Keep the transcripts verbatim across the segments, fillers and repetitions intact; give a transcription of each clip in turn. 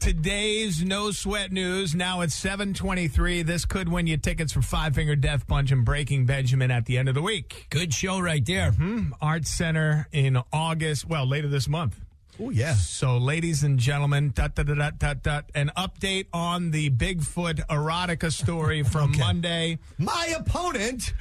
today's No Sweat News. Now it's seven twenty-three. This could win you tickets for Five Finger Death Punch and Breaking Benjamin at the end of the week. Good show right there. Mm-hmm. Arts Center in August, well, later this month. Oh, yeah. So, ladies and gentlemen, dot, dot, dot, dot, dot, an update on the Bigfoot erotica story from Okay. Monday. My opponent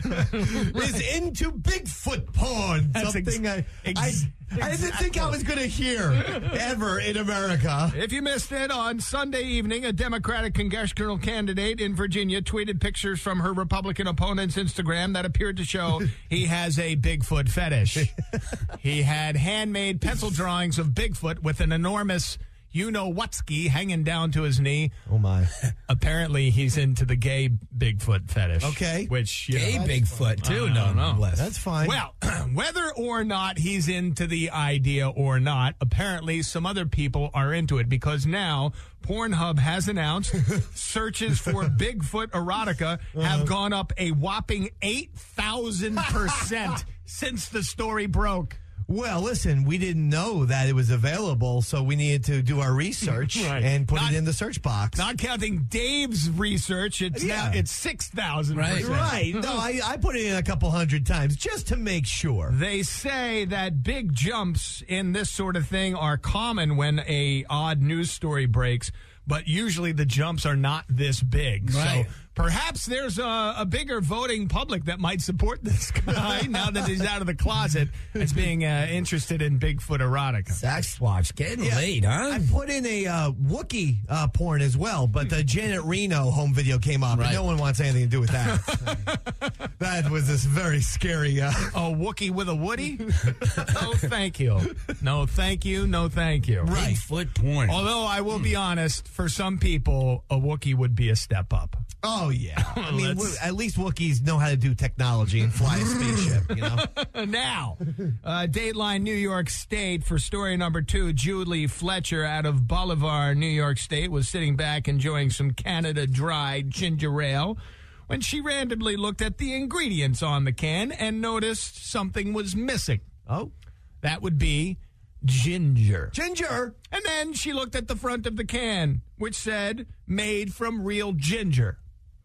is into Bigfoot porn. That's Something ex- I, ex- I, I didn't think I was going to hear ever in America. If you missed it, on Sunday evening, a Democratic congressional candidate in Virginia tweeted pictures from her Republican opponent's Instagram that appeared to show he has a Bigfoot fetish. He had handmade pencil drawings of Bigfoot with an enormous you-know-what-ski hanging down to his knee. Oh, my. Apparently, he's into the gay Bigfoot fetish. Okay. Which, you Gay know, Bigfoot, too. I No, don't no. know. Less. That's fine. Well, whether or not he's into the idea or not, apparently some other people are into it because now Pornhub has announced searches for Bigfoot erotica have gone up a whopping eight thousand percent since the story broke. Well, listen, we didn't know that it was available, so we needed to do our research Right. and put Not- it in the search box. Not counting Dave's research, it's Yeah. now it's six thousand Right. percent. Right. No, I, I put it in a couple hundred times just to make sure. They say that big jumps in this sort of thing are common when a odd news story breaks, but usually the jumps are not this big. Right. So perhaps there's a, a bigger voting public that might support this guy now that he's out of the closet as being uh, interested in Bigfoot erotica. Sex watch. Getting Yeah. late, huh? I put in a uh, Wookiee uh, porn as well, but the Janet Reno home video came up, Right. and no one wants anything to do with that. That was this very scary. Uh, A Wookiee with a Woody? No, thank you. No, thank you. No, thank you. Bigfoot porn. Although I will be honest, for some people, a Wookiee would be a step up. oh, yeah. I mean, Let's- w- at least Wookiees know how to do technology and fly a spaceship, you know? Now, uh, Dateline New York State for story number two. Julie Fletcher out of Bolivar, New York State, was sitting back enjoying some Canada Dry ginger ale when she randomly looked at the ingredients on the can and noticed something was missing. Oh. That would be ginger. Ginger. And then she looked at the front of the can, which said, made from real ginger.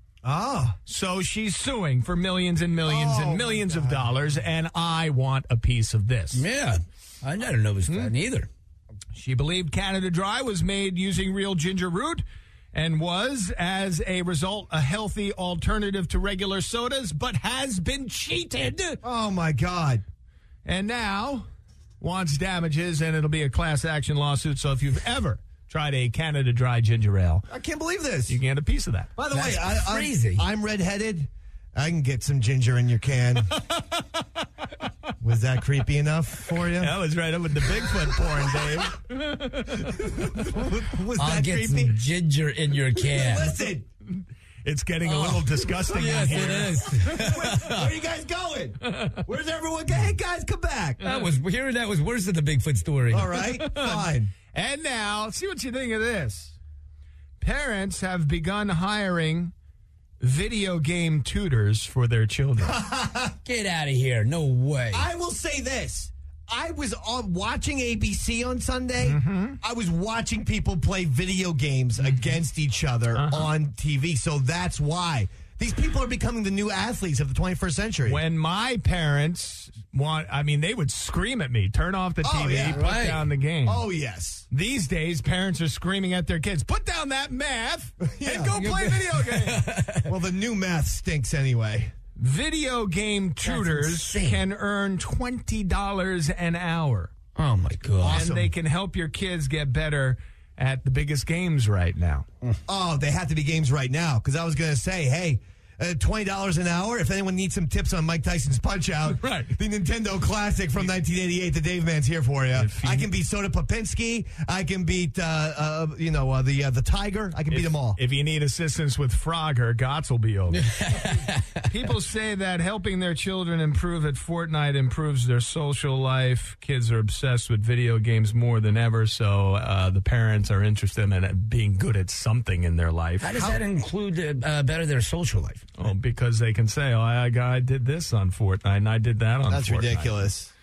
Ah. So she's suing for millions and millions Oh, and my millions of God. dollars, and I want a piece of this. Yeah. I didn't know it was that either. She believed Canada Dry was made using real ginger root and was, as a result, a healthy alternative to regular sodas, but has been cheated. Oh, my God. And now wants damages, and it'll be a class action lawsuit. So if you've ever tried a Canada Dry ginger ale, I can't believe this. you can get a piece of that. By the That's way, I, I'm- crazy. I'm redheaded. I can get some ginger in your can. Was that creepy enough for you? That was right up with the Bigfoot porn, Dave. Was I'll that get creepy? some ginger in your can. Listen, It's getting a little disgusting Yes, in here. it is. where, where are you guys going? Where's everyone going? Hey, guys, come back. That was hearing that was worse than the Bigfoot story. All right, fine. And now, see what you think of this. Parents have begun hiring video game tutors for their children. Get out of here. No way. I will say this. I was on watching A B C on Sunday. Mm-hmm. I was watching people play video games against each other Uh-huh. on T V. So that's why. These people are becoming the new athletes of the twenty-first century. When my parents want, I mean, they would scream at me, turn off the T V, Oh, yeah, put right. down the game. oh, yes. These days, parents are screaming at their kids, put down that math Yeah. and go play video games. Well, the new math stinks anyway. Video game tutors insane. can earn twenty dollars an hour. Oh, my God. Awesome. And they can help your kids get better at the biggest games right now. Oh, they have to be games right now. Because I was going to say, hey, uh, twenty dollars an hour. If anyone needs some tips on Mike Tyson's Punch-Out, Right. the Nintendo Classic from nineteen eighty-eight, the Dave Man's here for you. If you- I can beat Soda Popinski. I can beat, uh, uh, you know, uh, the uh, the Tiger. I can beat them all. If you need assistance with Frogger, Gotts will be over. People say that helping their children improve at Fortnite improves their social life. Kids are obsessed with video games more than ever, so uh, the parents are interested in being good at something in their life. How does that include uh, better their social life? Oh, because they can say, oh, I, I did this on Fortnite, and I did that on That's Fortnite. ridiculous.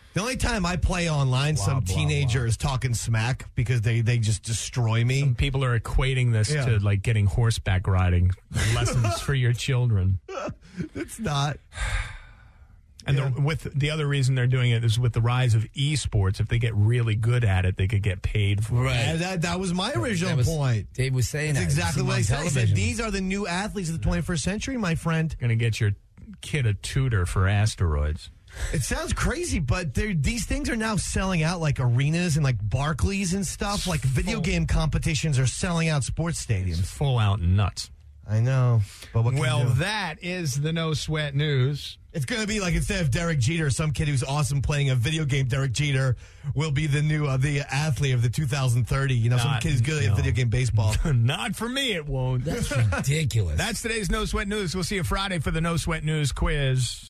The only time I play online, Blah, some blah, teenager blah. is talking smack because they, they just destroy me. Some people are equating this Yeah. to like getting horseback riding lessons for your children. It's not. And Yeah. the, with the other reason they're doing it is with the rise of esports. If they get really good at it, they could get paid for it. Right. And that, that was my original That was- point. Dave was saying That's that. exactly Seen what on I said. I said, television. these are the new athletes of the twenty-first century, my friend. Going to get your kid a tutor for asteroids. It sounds crazy, but they're- these things are now selling out like arenas and like Barclays and stuff. Like video Full- game competitions are selling out sports stadiums. Full out nuts. I know. But what can Well, you do? that is the No Sweat News. It's going to be like instead of Derek Jeter, some kid who's awesome playing a video game, Derek Jeter, will be the new uh, the athlete of the two thousand thirty. You know, some Not- kid who's good no. at video game baseball. Not for me, it won't. That's ridiculous. That's today's No Sweat News. We'll see you Friday for the No Sweat News quiz.